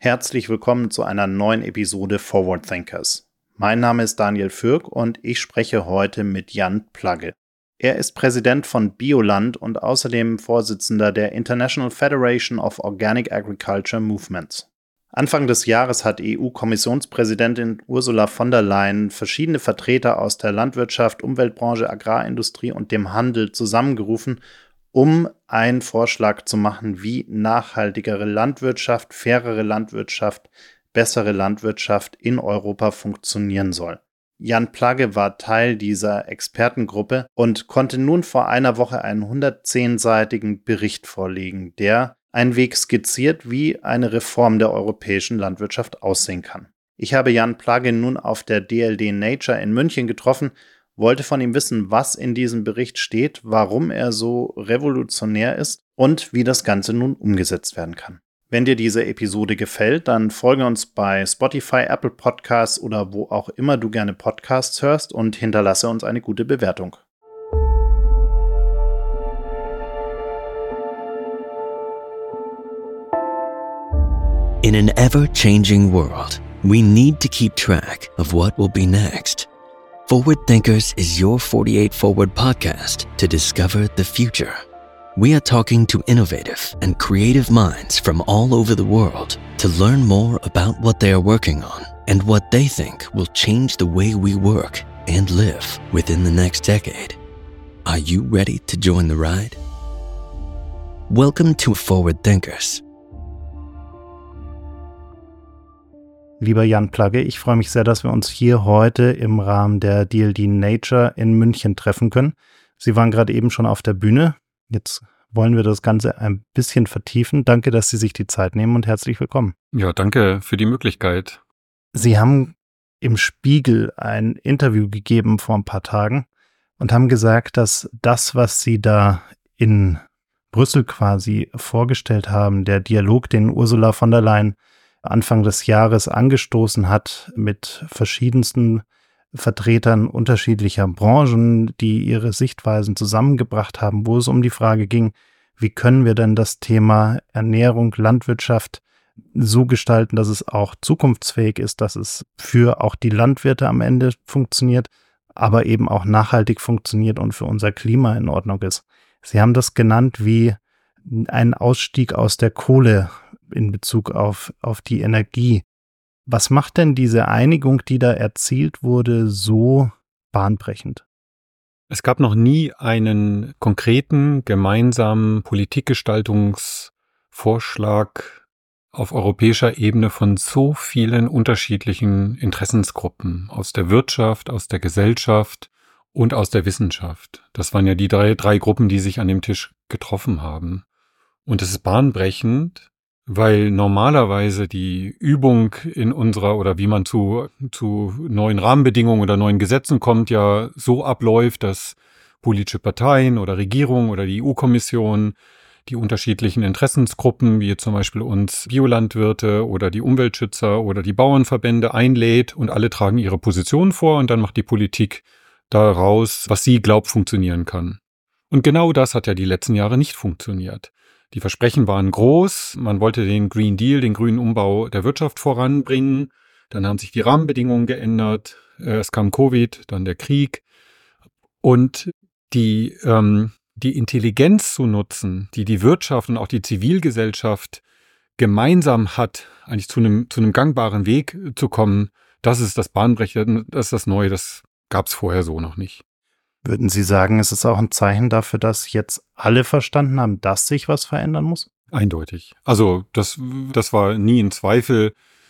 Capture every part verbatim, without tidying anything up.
Herzlich willkommen zu einer neuen Episode Forward Thinkers. Mein Name ist Daniel Fürk und ich spreche heute mit Jan Plagge. Er ist Präsident von Bioland und außerdem Vorsitzender der International Federation of Organic Agriculture Movements. Anfang des Jahres hat E U-Kommissionspräsidentin Ursula von der Leyen verschiedene Vertreter aus der Landwirtschaft, Umweltbranche, Agrarindustrie und dem Handel zusammengerufen, um einen Vorschlag zu machen, wie nachhaltigere Landwirtschaft, fairere Landwirtschaft, bessere Landwirtschaft in Europa funktionieren soll. Jan Plagge war Teil dieser Expertengruppe und konnte nun vor einer Woche einen hundertzehnseitigen Bericht vorlegen, der einen Weg skizziert, wie eine Reform der europäischen Landwirtschaft aussehen kann. Ich habe Jan Plagge nun auf der D L D Nature in München getroffen, wollte von ihm wissen, was in diesem Bericht steht, warum er so revolutionär ist und wie das Ganze nun umgesetzt werden kann. Wenn dir diese Episode gefällt, dann folge uns bei Spotify, Apple Podcasts oder wo auch immer du gerne Podcasts hörst und hinterlasse uns eine gute Bewertung. In an ever-changing world, we need to keep track of what will be next. Forward Thinkers is your forty-eight Forward podcast to discover the future. We are talking to innovative and creative minds from all over the world to learn more about what they are working on and what they think will change the way we work and live within the next decade. Are you ready to join the ride? Welcome to Forward Thinkers. Lieber Jan Plagge, ich freue mich sehr, dass wir uns hier heute im Rahmen der D L D Nature in München treffen können. Sie waren gerade eben schon auf der Bühne. Jetzt wollen wir das Ganze ein bisschen vertiefen. Danke, dass Sie sich die Zeit nehmen und herzlich willkommen. Ja, danke für die Möglichkeit. Sie haben im Spiegel ein Interview gegeben vor ein paar Tagen und haben gesagt, dass das, was Sie da in Brüssel quasi vorgestellt haben, der Dialog, den Ursula von der Leyen Anfang des Jahres angestoßen hat mit verschiedensten Vertretern unterschiedlicher Branchen, die ihre Sichtweisen zusammengebracht haben, wo es um die Frage ging, wie können wir denn das Thema Ernährung, Landwirtschaft so gestalten, dass es auch zukunftsfähig ist, dass es für auch die Landwirte am Ende funktioniert, aber eben auch nachhaltig funktioniert und für unser Klima in Ordnung ist. Sie haben das genannt wie einen Ausstieg aus der Kohle in Bezug auf, auf die Energie. Was macht denn diese Einigung, die da erzielt wurde, so bahnbrechend? Es gab noch nie einen konkreten, gemeinsamen Politikgestaltungsvorschlag auf europäischer Ebene von so vielen unterschiedlichen Interessensgruppen aus der Wirtschaft, aus der Gesellschaft und aus der Wissenschaft. Das waren ja die drei, drei Gruppen, die sich an dem Tisch getroffen haben. Und es ist bahnbrechend, weil normalerweise die Übung in unserer oder wie man zu, zu neuen Rahmenbedingungen oder neuen Gesetzen kommt, ja so abläuft, dass politische Parteien oder Regierungen oder die E U-Kommission die unterschiedlichen Interessensgruppen, wie zum Beispiel uns Biolandwirte oder die Umweltschützer oder die Bauernverbände einlädt und alle tragen ihre Position vor und dann macht die Politik daraus, was sie glaubt funktionieren kann. Und genau das hat ja die letzten Jahre nicht funktioniert. Die Versprechen waren groß, man wollte den Green Deal, den grünen Umbau der Wirtschaft voranbringen, dann haben sich die Rahmenbedingungen geändert, es kam Covid, dann der Krieg und die, ähm, die Intelligenz zu nutzen, die die Wirtschaft und auch die Zivilgesellschaft gemeinsam hat, eigentlich zu einem, zu einem gangbaren Weg zu kommen, das ist das Bahnbrechende, das ist das Neue, das gab es vorher so noch nicht. Würden Sie sagen, es ist auch ein Zeichen dafür, dass jetzt alle verstanden haben, dass sich was verändern muss? Eindeutig. Also das, das war nie in Zweifel.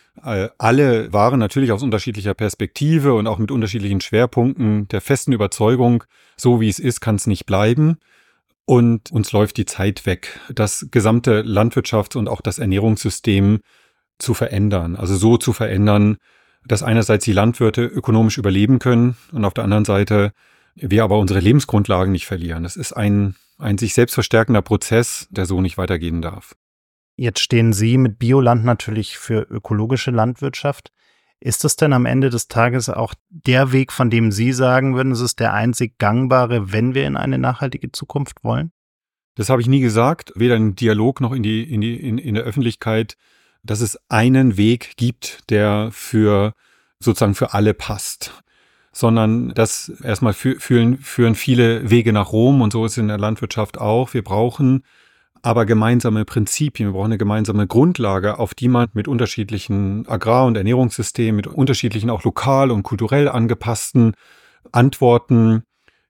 Alle waren natürlich aus unterschiedlicher Perspektive und auch mit unterschiedlichen Schwerpunkten der festen Überzeugung, so wie es ist, kann es nicht bleiben. Und uns läuft die Zeit weg, das gesamte Landwirtschafts- und auch das Ernährungssystem zu verändern. Also so zu verändern, dass einerseits die Landwirte ökonomisch überleben können und auf der anderen Seite wir aber unsere Lebensgrundlagen nicht verlieren. Es ist ein, ein sich selbst verstärkender Prozess, der so nicht weitergehen darf. Jetzt stehen Sie mit Bioland natürlich für ökologische Landwirtschaft. Ist das denn am Ende des Tages auch der Weg, von dem Sie sagen würden, es ist der einzig gangbare, wenn wir in eine nachhaltige Zukunft wollen? Das habe ich nie gesagt, weder im Dialog noch in, die, in, die, in, in der Öffentlichkeit. dass es einen Weg gibt, der für sozusagen für alle passt, sondern das erstmal fü- führen, führen viele Wege nach Rom und so ist es in der Landwirtschaft auch. Wir brauchen aber gemeinsame Prinzipien, wir brauchen eine gemeinsame Grundlage, auf die man mit unterschiedlichen Agrar- und Ernährungssystemen, mit unterschiedlichen auch lokal und kulturell angepassten Antworten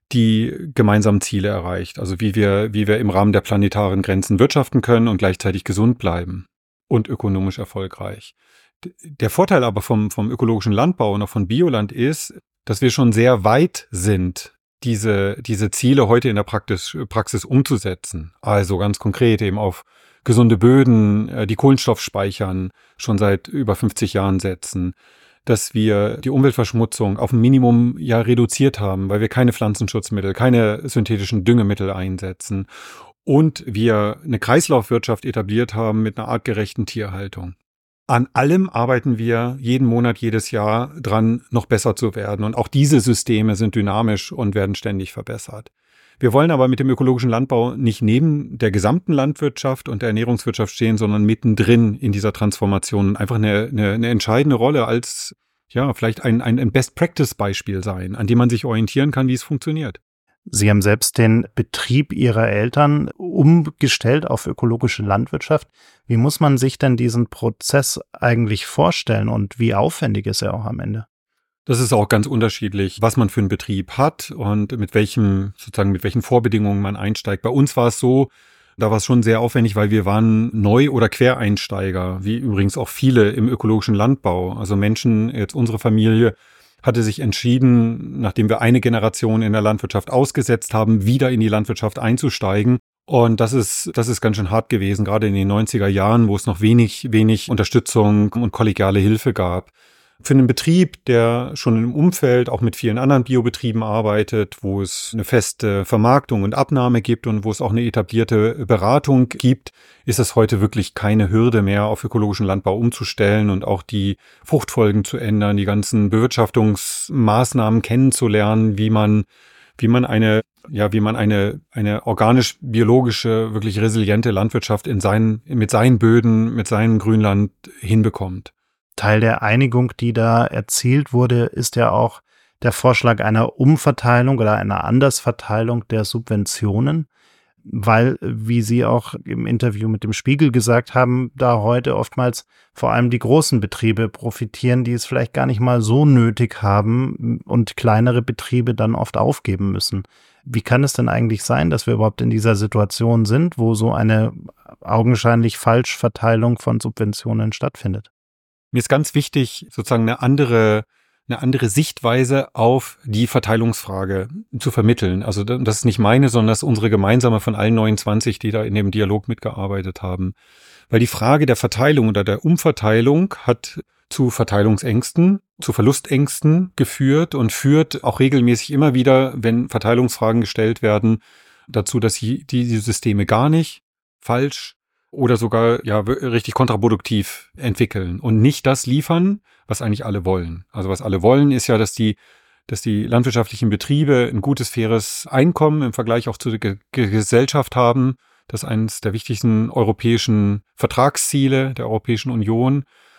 die gemeinsamen Ziele erreicht. Also wie wir, wie wir im Rahmen der planetaren Grenzen wirtschaften können und gleichzeitig gesund bleiben und ökonomisch erfolgreich. Der Vorteil aber vom, vom ökologischen Landbau und auch von Bioland ist, dass wir schon sehr weit sind, diese, diese Ziele heute in der Praxis, Praxis umzusetzen. Also ganz konkret eben auf gesunde Böden, die Kohlenstoff speichern, schon seit über fünfzig Jahren setzen. Dass wir die Umweltverschmutzung auf ein Minimum ja reduziert haben, weil wir keine Pflanzenschutzmittel, keine synthetischen Düngemittel einsetzen und wir eine Kreislaufwirtschaft etabliert haben mit einer artgerechten Tierhaltung. An allem arbeiten wir jeden Monat, jedes Jahr dran, noch besser zu werden. Und auch diese Systeme sind dynamisch und werden ständig verbessert. Wir wollen aber mit dem ökologischen Landbau nicht neben der gesamten Landwirtschaft und der Ernährungswirtschaft stehen, sondern mittendrin in dieser Transformation einfach eine, eine, eine entscheidende Rolle als, ja, vielleicht ein, ein Best-Practice-Beispiel sein, an dem man sich orientieren kann, wie es funktioniert. Sie haben selbst den Betrieb Ihrer Eltern umgestellt auf ökologische Landwirtschaft. Wie muss man sich denn diesen Prozess eigentlich vorstellen und wie aufwendig ist er auch am Ende? Das ist auch ganz unterschiedlich, was man für einen Betrieb hat und mit welchem, sozusagen mit welchen Vorbedingungen man einsteigt. Bei uns war es so, da war es schon sehr aufwendig, weil wir waren Neu- oder Quereinsteiger, wie übrigens auch viele im ökologischen Landbau. Also Menschen, jetzt unsere Familie, hatte sich entschieden, nachdem wir eine Generation in der Landwirtschaft ausgesetzt haben, wieder in die Landwirtschaft einzusteigen. Und das ist, das ist ganz schön hart gewesen, gerade in den neunziger Jahren, wo es noch wenig, wenig Unterstützung und kollegiale Hilfe gab. Für einen Betrieb, der schon im Umfeld auch mit vielen anderen Biobetrieben arbeitet, wo es eine feste Vermarktung und Abnahme gibt und wo es auch eine etablierte Beratung gibt, ist es heute wirklich keine Hürde mehr, auf ökologischen Landbau umzustellen und auch die Fruchtfolgen zu ändern, die ganzen Bewirtschaftungsmaßnahmen kennenzulernen, wie man, wie man eine, ja, wie man eine, eine organisch-biologische, wirklich resiliente Landwirtschaft in seinen, mit seinen Böden, mit seinem Grünland hinbekommt. Teil der Einigung, die da erzielt wurde, ist ja auch der Vorschlag einer Umverteilung oder einer Andersverteilung der Subventionen, weil, wie Sie auch im Interview mit dem Spiegel gesagt haben, da heute oftmals vor allem die großen Betriebe profitieren, die es vielleicht gar nicht mal so nötig haben und kleinere Betriebe dann oft aufgeben müssen. Wie kann es denn eigentlich sein, dass wir überhaupt in dieser Situation sind, wo so eine augenscheinlich Falschverteilung von Subventionen stattfindet? Mir ist ganz wichtig, sozusagen eine andere, eine andere Sichtweise auf die Verteilungsfrage zu vermitteln. Also das ist nicht meine, sondern das ist unsere gemeinsame von allen neunundzwanzig, die da in dem Dialog mitgearbeitet haben. Weil die Frage der Verteilung oder der Umverteilung hat zu Verteilungsängsten, zu Verlustängsten geführt und führt auch regelmäßig immer wieder, wenn Verteilungsfragen gestellt werden, dazu, dass sie die Systeme gar nicht, falsch oder sogar ja richtig kontraproduktiv entwickeln und nicht das liefern, was eigentlich alle wollen. Also was alle wollen, ist ja, dass die, dass die landwirtschaftlichen Betriebe ein gutes, faires Einkommen im Vergleich auch zur Ge- Gesellschaft haben. Das ist eines der wichtigsten europäischen Vertragsziele der Europäischen Union.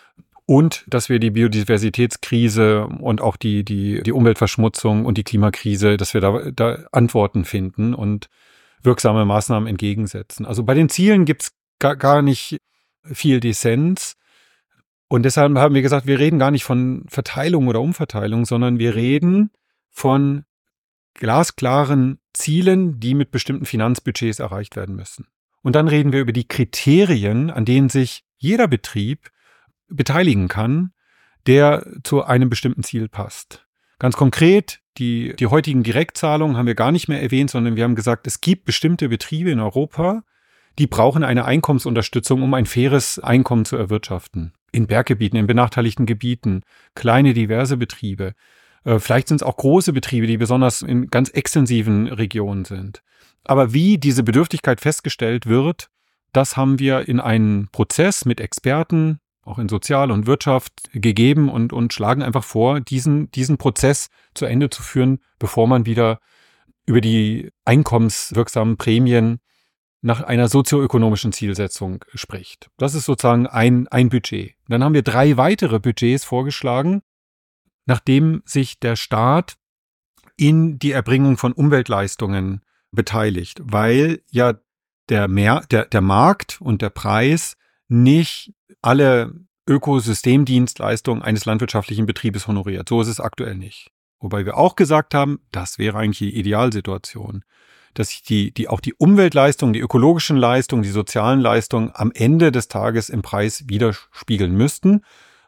Und dass wir die Biodiversitätskrise und auch die, die, die Umweltverschmutzung und die Klimakrise, dass wir da, da Antworten finden und wirksame Maßnahmen entgegensetzen. Also bei den Zielen gibt's Gar, gar nicht viel Dissens. Und deshalb haben wir gesagt, wir reden gar nicht von Verteilung oder Umverteilung, sondern wir reden von glasklaren Zielen, die mit bestimmten Finanzbudgets erreicht werden müssen. Und dann reden wir über die Kriterien, an denen sich jeder Betrieb beteiligen kann, der zu einem bestimmten Ziel passt. Ganz konkret, die, die heutigen Direktzahlungen haben wir gar nicht mehr erwähnt, sondern wir haben gesagt, es gibt bestimmte Betriebe in Europa, die brauchen eine Einkommensunterstützung, um ein faires Einkommen zu erwirtschaften. In Berggebieten, in benachteiligten Gebieten, kleine, diverse Betriebe. Äh, vielleicht sind es auch große Betriebe, die besonders in ganz extensiven Regionen sind. Aber wie diese Bedürftigkeit festgestellt wird, das haben wir in einen Prozess mit Experten, auch in Sozial- und Wirtschaft, gegeben und, und schlagen einfach vor, diesen, diesen Prozess zu Ende zu führen, bevor man wieder über die einkommenswirksamen Prämien nach einer sozioökonomischen Zielsetzung spricht. Das ist sozusagen ein, ein Budget. Dann haben wir drei weitere Budgets vorgeschlagen, nachdem sich der Staat in die Erbringung von Umweltleistungen beteiligt, weil ja der, Mehr, der, der Markt und der Preis nicht alle Ökosystemdienstleistungen eines landwirtschaftlichen Betriebes honoriert. So ist es aktuell nicht. Wobei wir auch gesagt haben, das wäre eigentlich die Idealsituation, dass sich die, die, auch die Umweltleistungen, die ökologischen Leistungen, die sozialen Leistungen am Ende des Tages im Preis widerspiegeln müssten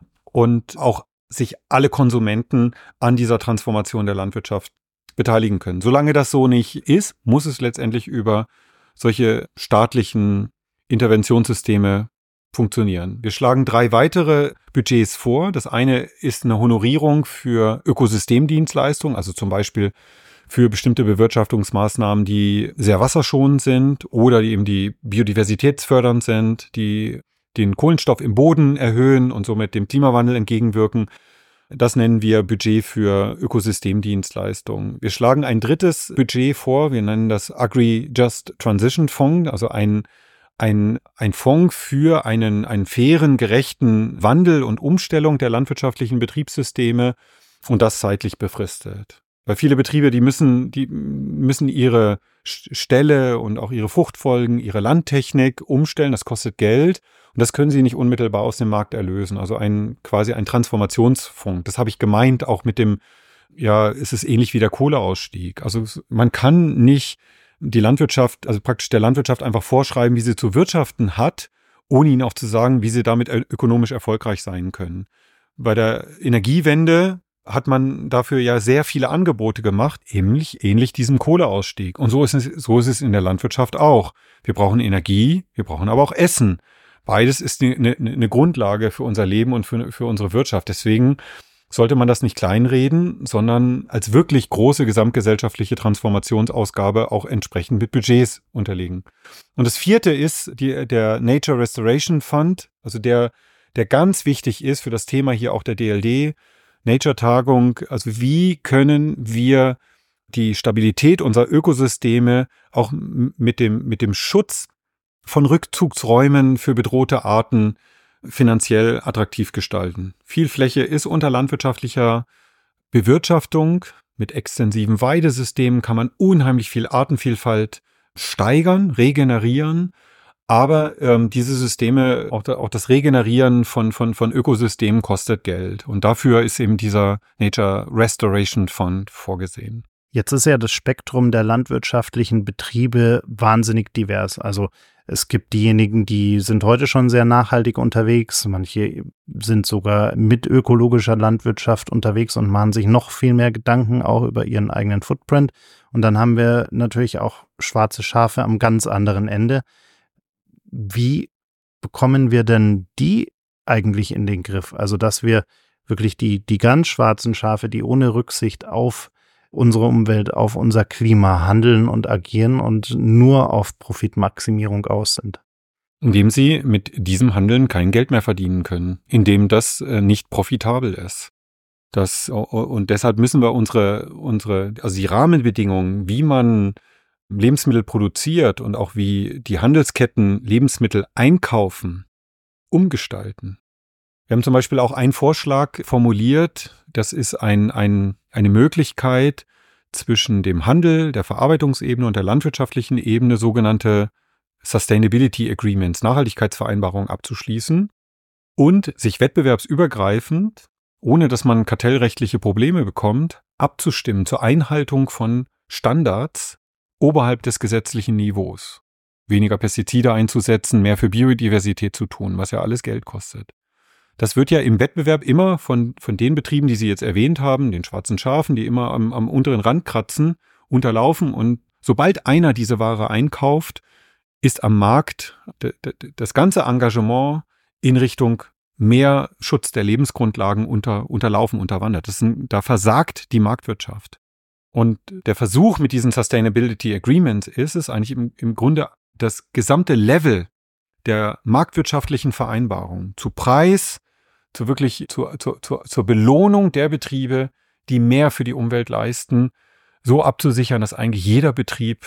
und auch sich alle Konsumenten an dieser Transformation der Landwirtschaft beteiligen können. Solange das so nicht ist, muss es letztendlich über solche staatlichen Interventionssysteme funktionieren. Wir schlagen drei weitere Budgets vor. Das eine ist eine Honorierung für Ökosystemdienstleistungen, also zum Beispiel für bestimmte Bewirtschaftungsmaßnahmen, die sehr wasserschonend sind oder die eben die biodiversitätsfördernd sind, die den Kohlenstoff im Boden erhöhen und somit dem Klimawandel entgegenwirken. Das nennen wir Budget für Ökosystemdienstleistungen. Wir schlagen ein drittes Budget vor, wir nennen das Agri-Just Transition Fonds, also ein, ein, ein Fonds für einen, einen fairen, gerechten Wandel und Umstellung der landwirtschaftlichen Betriebssysteme und das zeitlich befristet. Weil viele Betriebe, die müssen, die müssen ihre Ställe und auch ihre Fruchtfolgen, ihre Landtechnik umstellen, das kostet Geld. Und das können sie nicht unmittelbar aus dem Markt erlösen. Also ein quasi ein Transformationsfonds. Das habe ich gemeint, auch mit dem, ja, es ist ähnlich wie der Kohleausstieg. Also man kann nicht die Landwirtschaft, also praktisch der Landwirtschaft einfach vorschreiben, wie sie zu wirtschaften hat, ohne ihnen auch zu sagen, wie sie damit ökonomisch erfolgreich sein können. Bei der Energiewende hat man dafür ja sehr viele Angebote gemacht, ähnlich, ähnlich diesem Kohleausstieg. Und so ist es, so ist es in der Landwirtschaft auch. Wir brauchen Energie, wir brauchen aber auch Essen. Beides ist eine, eine Grundlage für unser Leben und für, für unsere Wirtschaft. Deswegen sollte man das nicht kleinreden, sondern als wirklich große gesamtgesellschaftliche Transformationsausgabe auch entsprechend mit Budgets unterlegen. Und das vierte ist die, der Nature Restoration Fund, also der, der ganz wichtig ist für das Thema hier auch der D L D, Nature-Tagung. Also wie können wir die Stabilität unserer Ökosysteme auch mit dem, mit dem Schutz von Rückzugsräumen für bedrohte Arten finanziell attraktiv gestalten. Viel Fläche ist unter landwirtschaftlicher Bewirtschaftung. Mit extensiven Weidesystemen kann man unheimlich viel Artenvielfalt steigern, regenerieren. Aber ähm, diese Systeme, auch, da, auch das Regenerieren von, von, von Ökosystemen kostet Geld. Und dafür ist eben dieser Nature Restoration Fund vorgesehen. Jetzt ist ja das Spektrum der landwirtschaftlichen Betriebe wahnsinnig divers. Also es gibt diejenigen, die sind heute schon sehr nachhaltig unterwegs. Manche sind sogar mit ökologischer Landwirtschaft unterwegs und machen sich noch viel mehr Gedanken auch über ihren eigenen Footprint. Und dann haben wir natürlich auch schwarze Schafe am ganz anderen Ende. Wie bekommen wir denn die eigentlich in den Griff? Also, dass wir wirklich die, die ganz schwarzen Schafe, die ohne Rücksicht auf unsere Umwelt, auf unser Klima handeln und agieren und nur auf Profitmaximierung aus sind. Indem sie mit diesem Handeln kein Geld mehr verdienen können, indem das nicht profitabel ist. Das, und deshalb müssen wir unsere, unsere, also die Rahmenbedingungen, wie man Lebensmittel produziert und auch wie die Handelsketten Lebensmittel einkaufen, umgestalten. Wir haben zum Beispiel auch einen Vorschlag formuliert, das ist ein, ein, eine Möglichkeit zwischen dem Handel, der Verarbeitungsebene und der landwirtschaftlichen Ebene sogenannte Sustainability Agreements, Nachhaltigkeitsvereinbarungen abzuschließen und sich wettbewerbsübergreifend, ohne dass man kartellrechtliche Probleme bekommt, abzustimmen zur Einhaltung von Standards oberhalb des gesetzlichen Niveaus. Weniger Pestizide einzusetzen, mehr für Biodiversität zu tun, was ja alles Geld kostet. Das wird ja im Wettbewerb immer von, von den Betrieben, die Sie jetzt erwähnt haben, den schwarzen Schafen, die immer am, am unteren Rand kratzen, unterlaufen. Und sobald einer diese Ware einkauft, ist am Markt d- d- das ganze Engagement in Richtung mehr Schutz der Lebensgrundlagen unter, unterlaufen, unterwandert. Das sind, da versagt die Marktwirtschaft. Und der Versuch mit diesen Sustainability Agreements ist es eigentlich im, im Grunde das gesamte Level der marktwirtschaftlichen Vereinbarung zu Preis, zu wirklich zur, zur, zur, zur Belohnung der Betriebe, die mehr für die Umwelt leisten, so abzusichern, dass eigentlich jeder Betrieb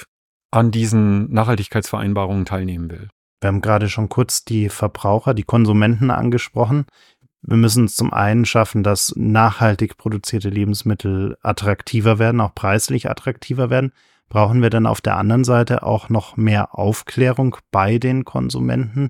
an diesen Nachhaltigkeitsvereinbarungen teilnehmen will. Wir haben gerade schon kurz die Verbraucher, die Konsumenten angesprochen. Wir müssen es zum einen schaffen, dass nachhaltig produzierte Lebensmittel attraktiver werden, auch preislich attraktiver werden. Brauchen wir dann auf der anderen Seite auch noch mehr Aufklärung bei den Konsumenten,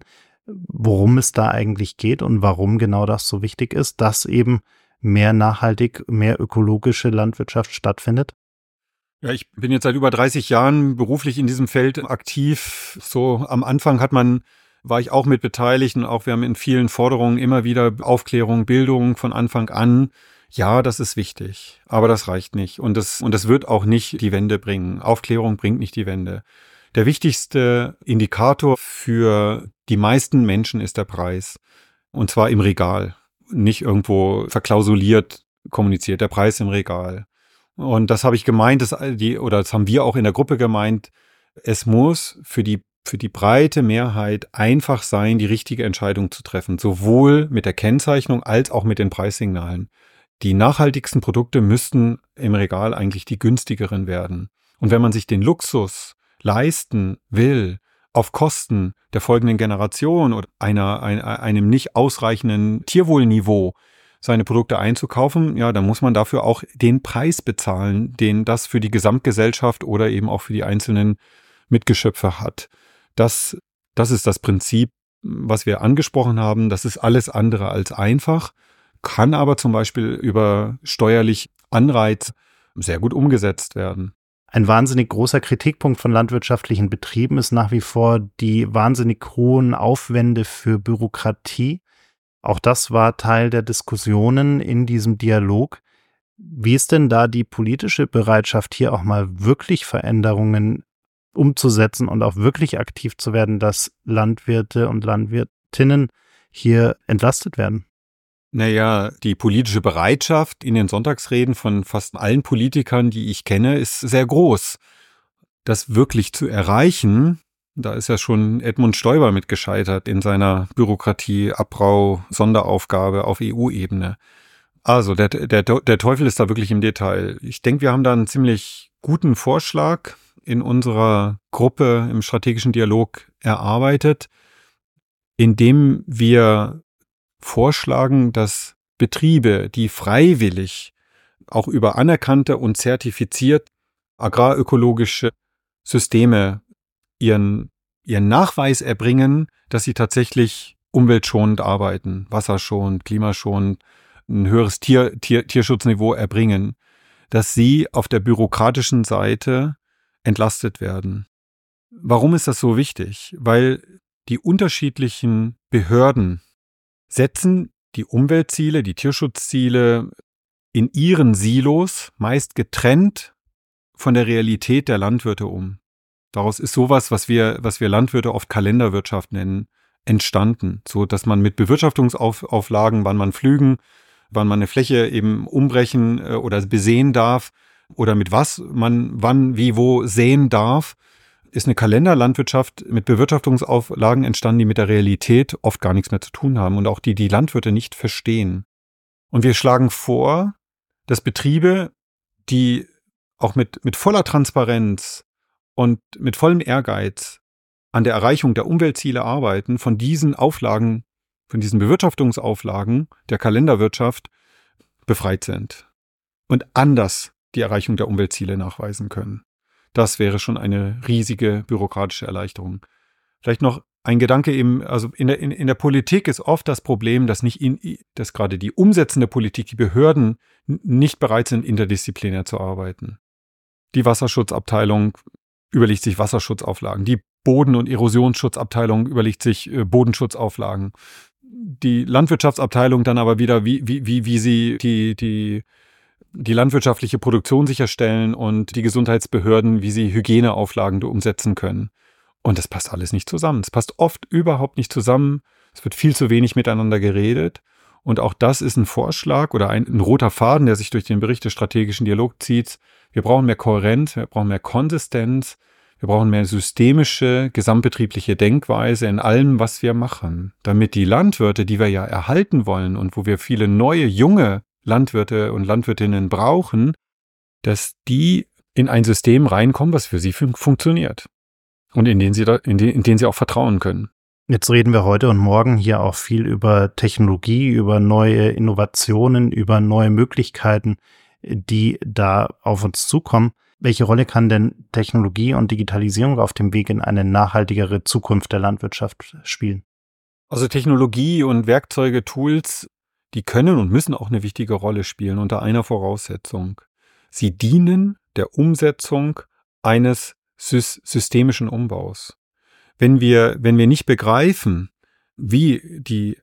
worum es da eigentlich geht und warum genau das so wichtig ist, dass eben mehr nachhaltig, mehr ökologische Landwirtschaft stattfindet? Ja, ich bin jetzt seit über dreißig Jahren beruflich in diesem Feld aktiv. So am Anfang hat man, war ich auch mit beteiligt und auch wir haben in vielen Forderungen immer wieder Aufklärung, Bildung von Anfang an. Ja, das ist wichtig, aber das reicht nicht und das, und das wird auch nicht die Wende bringen. Aufklärung bringt nicht die Wende. Der wichtigste Indikator für die meisten Menschen ist der Preis und zwar im Regal, nicht irgendwo verklausuliert kommuniziert, der Preis im Regal. Und das habe ich gemeint, das, die, oder das haben wir auch in der Gruppe gemeint, es muss für die, für die breite Mehrheit einfach sein, die richtige Entscheidung zu treffen, sowohl mit der Kennzeichnung als auch mit den Preissignalen. Die nachhaltigsten Produkte müssten im Regal eigentlich die günstigeren werden. Und wenn man sich den Luxus leisten will, auf Kosten der folgenden Generation oder einer, ein, einem nicht ausreichenden Tierwohlniveau, seine Produkte einzukaufen, ja, dann muss man dafür auch den Preis bezahlen, den das für die Gesamtgesellschaft oder eben auch für die einzelnen Mitgeschöpfe hat. Das, das ist das Prinzip, was wir angesprochen haben. Das ist alles andere als einfach, kann aber zum Beispiel über steuerlich Anreiz sehr gut umgesetzt werden. Ein wahnsinnig großer Kritikpunkt von landwirtschaftlichen Betrieben ist nach wie vor die wahnsinnig hohen Aufwände für Bürokratie. Auch das war Teil der Diskussionen in diesem Dialog. Wie ist denn da die politische Bereitschaft, hier auch mal wirklich Veränderungen umzusetzen und auch wirklich aktiv zu werden, dass Landwirte und Landwirtinnen hier entlastet werden? Naja, die politische Bereitschaft in den Sonntagsreden von fast allen Politikern, die ich kenne, ist sehr groß. Das wirklich zu erreichen, da ist ja schon Edmund Stoiber mit gescheitert in seiner Bürokratie-Abbau-Sonderaufgabe auf E U-Ebene. Also der, der, der Teufel ist da wirklich im Detail. Ich denke, wir haben da einen ziemlich guten Vorschlag in unserer Gruppe im strategischen Dialog erarbeitet, indem wir vorschlagen, dass Betriebe, die freiwillig auch über anerkannte und zertifiziert agrarökologische Systeme ihren, ihren Nachweis erbringen, dass sie tatsächlich umweltschonend arbeiten, wasserschonend, klimaschonend, ein höheres Tier, Tier, Tierschutzniveau erbringen, dass sie auf der bürokratischen Seite entlastet werden. Warum ist das so wichtig? Weil die unterschiedlichen Behörden setzen die Umweltziele, die Tierschutzziele in ihren Silos, meist getrennt von der Realität der Landwirte um. Daraus ist sowas, was wir, was wir Landwirte oft Kalenderwirtschaft nennen, entstanden, so dass man mit Bewirtschaftungsauflagen, wann man pflügen, wann man eine Fläche eben umbrechen äh, oder besehen darf oder mit was man wann, wie, wo säen darf, ist eine Kalenderlandwirtschaft mit Bewirtschaftungsauflagen entstanden, die mit der Realität oft gar nichts mehr zu tun haben und auch die die Landwirte nicht verstehen. Und wir schlagen vor, dass Betriebe, die auch mit, mit voller Transparenz und mit vollem Ehrgeiz an der Erreichung der Umweltziele arbeiten, von diesen Auflagen, von diesen Bewirtschaftungsauflagen der Kalenderwirtschaft befreit sind und anders die Erreichung der Umweltziele nachweisen können. Das wäre schon eine riesige bürokratische Erleichterung. Vielleicht noch ein Gedanke eben, also in der, in, in der Politik ist oft das Problem, dass nicht in, dass gerade die umsetzende Politik, die Behörden nicht bereit sind, interdisziplinär zu arbeiten. Die Wasserschutzabteilung überlegt sich Wasserschutzauflagen. Die Boden- und Erosionsschutzabteilung überlegt sich äh, Bodenschutzauflagen. Die Landwirtschaftsabteilung dann aber wieder, wie, wie, wie, wie sie die, die, die landwirtschaftliche Produktion sicherstellen und die Gesundheitsbehörden, wie sie Hygieneauflagen umsetzen können. Und das passt alles nicht zusammen. Es passt oft überhaupt nicht zusammen. Es wird viel zu wenig miteinander geredet. Und auch das ist ein Vorschlag oder ein, ein roter Faden, der sich durch den Bericht des strategischen Dialogs zieht. Wir brauchen mehr Kohärenz, wir brauchen mehr Konsistenz, wir brauchen mehr systemische, gesamtbetriebliche Denkweise in allem, was wir machen, damit die Landwirte, die wir ja erhalten wollen und wo wir viele neue, junge Landwirte und Landwirtinnen brauchen, dass die in ein System reinkommen, was für sie fun- funktioniert und in den sie da, in den, in den sie auch vertrauen können. Jetzt reden wir heute und morgen hier auch viel über Technologie, über neue Innovationen, über neue Möglichkeiten, die da auf uns zukommen. Welche Rolle kann denn Technologie und Digitalisierung auf dem Weg in eine nachhaltigere Zukunft der Landwirtschaft spielen? Also Technologie und Werkzeuge, Tools, die können und müssen auch eine wichtige Rolle spielen unter einer Voraussetzung. Sie dienen der Umsetzung eines sy- systemischen Umbaus. Wenn wir, wenn wir nicht begreifen, wie die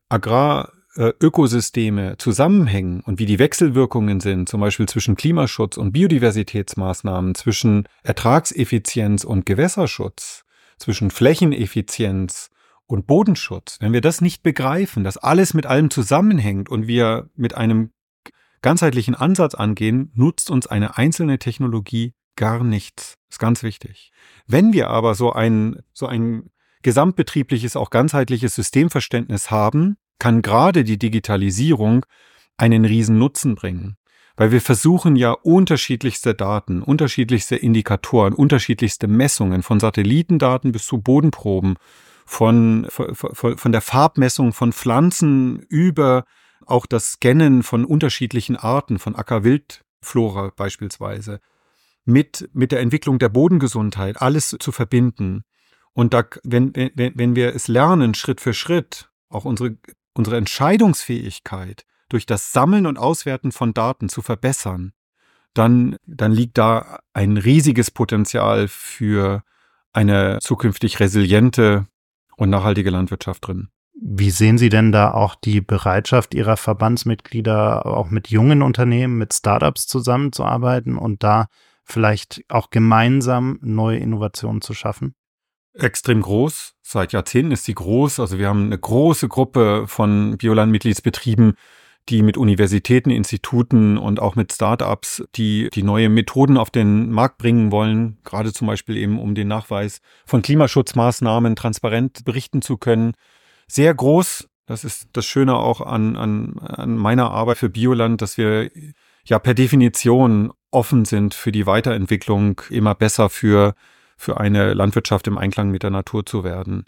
Agrarökosysteme zusammenhängen und wie die Wechselwirkungen sind, zum Beispiel zwischen Klimaschutz und Biodiversitätsmaßnahmen, zwischen Ertragseffizienz und Gewässerschutz, zwischen Flächeneffizienz und Bodenschutz, wenn wir das nicht begreifen, dass alles mit allem zusammenhängt und wir mit einem ganzheitlichen Ansatz angehen, nutzt uns eine einzelne Technologie gar nichts. Das ist ganz wichtig. Wenn wir aber so ein, so ein gesamtbetriebliches, auch ganzheitliches Systemverständnis haben, kann gerade die Digitalisierung einen riesen Nutzen bringen. Weil wir versuchen ja unterschiedlichste Daten, unterschiedlichste Indikatoren, unterschiedlichste Messungen von Satellitendaten bis zu Bodenproben, von, von, von der Farbmessung von Pflanzen über auch das Scannen von unterschiedlichen Arten, von Ackerwildflora beispielsweise, mit, mit der Entwicklung der Bodengesundheit, alles zu verbinden. Und da, wenn, wenn, wenn wir es lernen, Schritt für Schritt, auch unsere, unsere Entscheidungsfähigkeit durch das Sammeln und Auswerten von Daten zu verbessern, dann, dann liegt da ein riesiges Potenzial für eine zukünftig resiliente und nachhaltige Landwirtschaft drin. Wie sehen Sie denn da auch die Bereitschaft Ihrer Verbandsmitglieder, auch mit jungen Unternehmen, mit Startups zusammenzuarbeiten und da vielleicht auch gemeinsam neue Innovationen zu schaffen? Extrem groß. Seit Jahrzehnten ist sie groß. Also wir haben eine große Gruppe von Bioland-Mitgliedsbetrieben, die mit Universitäten, Instituten und auch mit Startups, die die neue Methoden auf den Markt bringen wollen, gerade zum Beispiel eben um den Nachweis von Klimaschutzmaßnahmen transparent berichten zu können. Sehr groß. Das ist das Schöne auch an, an, an meiner Arbeit für Bioland, dass wir ja per Definition offen sind für die Weiterentwicklung, immer besser für, für eine Landwirtschaft im Einklang mit der Natur zu werden.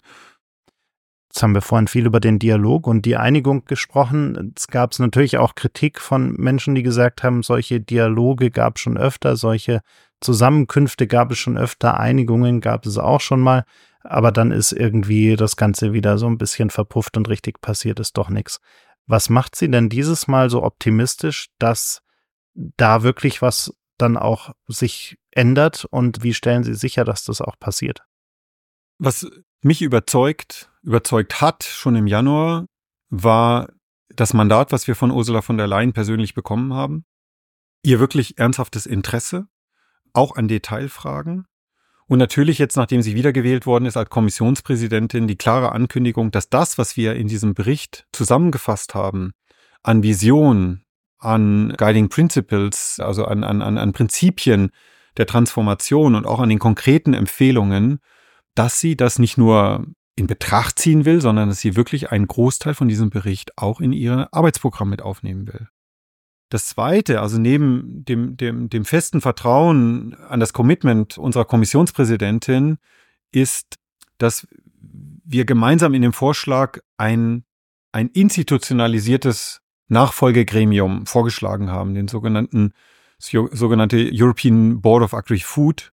Jetzt haben wir vorhin viel über den Dialog und die Einigung gesprochen. Es gab natürlich auch Kritik von Menschen, die gesagt haben, solche Dialoge gab es schon öfter, solche Zusammenkünfte gab es schon öfter, Einigungen gab es auch schon mal, aber dann ist irgendwie das Ganze wieder so ein bisschen verpufft und richtig passiert ist doch nichts. Was macht Sie denn dieses Mal so optimistisch, dass da wirklich was dann auch sich ändert und wie stellen Sie sicher, dass das auch passiert? Was mich überzeugt, überzeugt hat schon im Januar, war das Mandat, was wir von Ursula von der Leyen persönlich bekommen haben. Ihr wirklich ernsthaftes Interesse, auch an Detailfragen. Und natürlich jetzt, nachdem sie wiedergewählt worden ist als Kommissionspräsidentin, die klare Ankündigung, dass das, was wir in diesem Bericht zusammengefasst haben, an Vision, an Guiding Principles, also an, an, an Prinzipien der Transformation und auch an den konkreten Empfehlungen, dass sie das nicht nur in Betracht ziehen will, sondern dass sie wirklich einen Großteil von diesem Bericht auch in ihr Arbeitsprogramm mit aufnehmen will. Das Zweite, also neben dem, dem, dem festen Vertrauen an das Commitment unserer Kommissionspräsidentin, ist, dass wir gemeinsam in dem Vorschlag ein, ein institutionalisiertes Nachfolgegremium vorgeschlagen haben, den sogenannten sogenannte European Board of Agri-Food,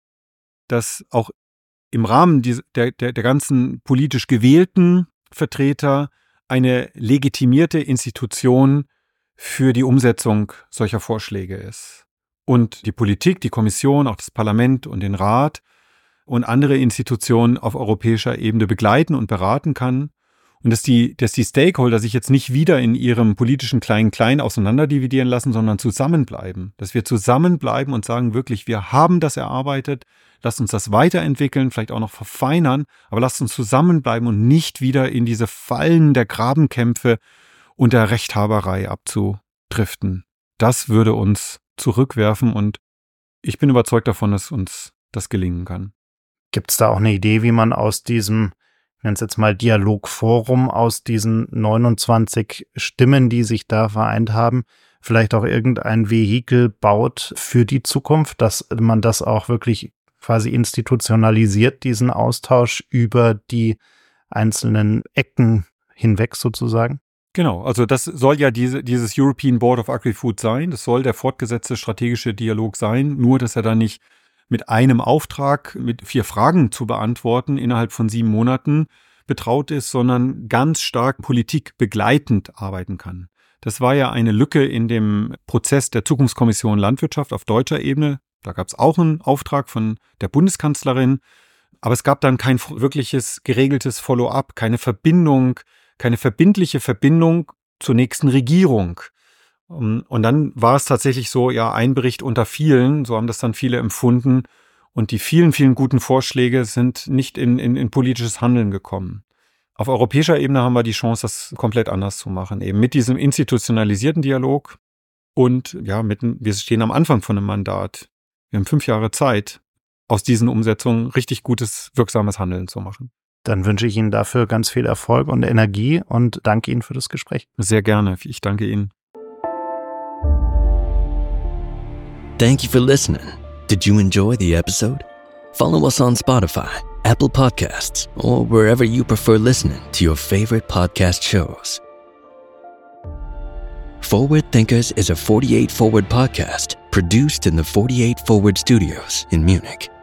das auch im Rahmen der, der, der ganzen politisch gewählten Vertreter eine legitimierte Institution für die Umsetzung solcher Vorschläge ist. Und die Politik, die Kommission, auch das Parlament und den Rat und andere Institutionen auf europäischer Ebene begleiten und beraten kann. Und dass die, dass die Stakeholder sich jetzt nicht wieder in ihrem politischen Klein-Klein auseinanderdividieren lassen, sondern zusammenbleiben. Dass wir zusammenbleiben und sagen wirklich, wir haben das erarbeitet, lasst uns das weiterentwickeln, vielleicht auch noch verfeinern, aber lasst uns zusammenbleiben und nicht wieder in diese Fallen der Grabenkämpfe und der Rechthaberei abzudriften. Das würde uns zurückwerfen und ich bin überzeugt davon, dass uns das gelingen kann. Gibt es da auch eine Idee, wie man aus diesem nenne es jetzt mal Dialogforum aus diesen neunundzwanzig Stimmen, die sich da vereint haben, vielleicht auch irgendein Vehikel baut für die Zukunft, dass man das auch wirklich quasi institutionalisiert, diesen Austausch über die einzelnen Ecken hinweg sozusagen? Genau, also das soll ja diese, dieses European Board of Agri-Food sein. Das soll der fortgesetzte strategische Dialog sein, nur dass er dann nicht mit einem Auftrag, mit vier Fragen zu beantworten, innerhalb von sieben Monaten betraut ist, sondern ganz stark politikbegleitend arbeiten kann. Das war ja eine Lücke in dem Prozess der Zukunftskommission Landwirtschaft auf deutscher Ebene. Da gab es auch einen Auftrag von der Bundeskanzlerin, aber es gab dann kein wirkliches geregeltes Follow-up, keine Verbindung, keine verbindliche Verbindung zur nächsten Regierung. Und dann war es tatsächlich so, ja, ein Bericht unter vielen, so haben das dann viele empfunden. Und die vielen, vielen guten Vorschläge sind nicht in, in, in politisches Handeln gekommen. Auf europäischer Ebene haben wir die Chance, das komplett anders zu machen, eben mit diesem institutionalisierten Dialog. Und ja, mit, wir stehen am Anfang von einem Mandat. Wir haben fünf Jahre Zeit, aus diesen Umsetzungen richtig gutes, wirksames Handeln zu machen. Dann wünsche ich Ihnen dafür ganz viel Erfolg und Energie und danke Ihnen für das Gespräch. Sehr gerne. Ich danke Ihnen. Thank you for listening. Did you enjoy the episode? Follow us on Spotify, Apple Podcasts, or wherever you prefer listening to your favorite podcast shows. Forward Thinkers is a forty-eight Forward podcast produced in the forty-eight Forward Studios in Munich.